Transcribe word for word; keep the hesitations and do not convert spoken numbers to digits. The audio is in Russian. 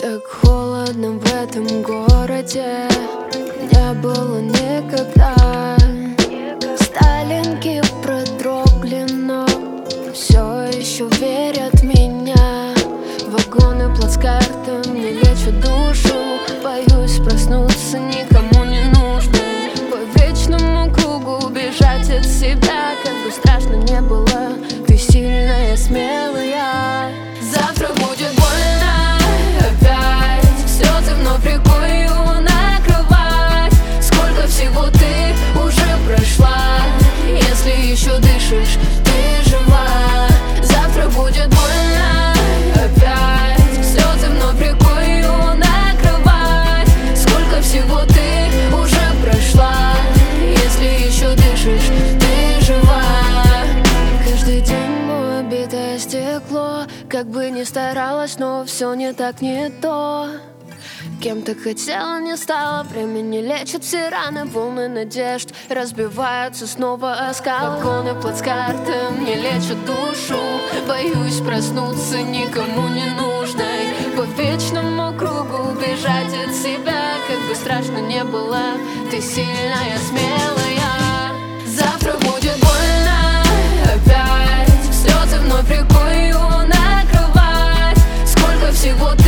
Так холодно в этом городе не было никогда. Сталинки продрогли, но все еще верят в меня. Вагоны плацкартом не лечат душу. Боюсь проснуться никому не нужно. По вечному кругу бежать от себя. Как бы страшно не было, ты сильная, смелая. Завтра будет больно опять. Слезы вновь рекою накрывать. Сколько всего ты уже прошла. Если еще дышишь, ты жива. Завтра будет больно опять. Слезы вновь рекою накрывать. Сколько всего ты уже прошла. Если еще дышишь, ты жива. Каждый день мое битое стекло. Как бы ни старалась, но все не так, не то. Кем ты хотела, не стала. Время не лечит все раны. Волны надежд разбиваются снова о скалы. Вагоны плацкартом не лечат душу. Боюсь проснуться никому не нужной. По вечному кругу бежать от себя. Как бы страшно не было, ты сильная, смелая. Завтра будет больно опять. Слезы вновь рекою накрывать. Сколько всего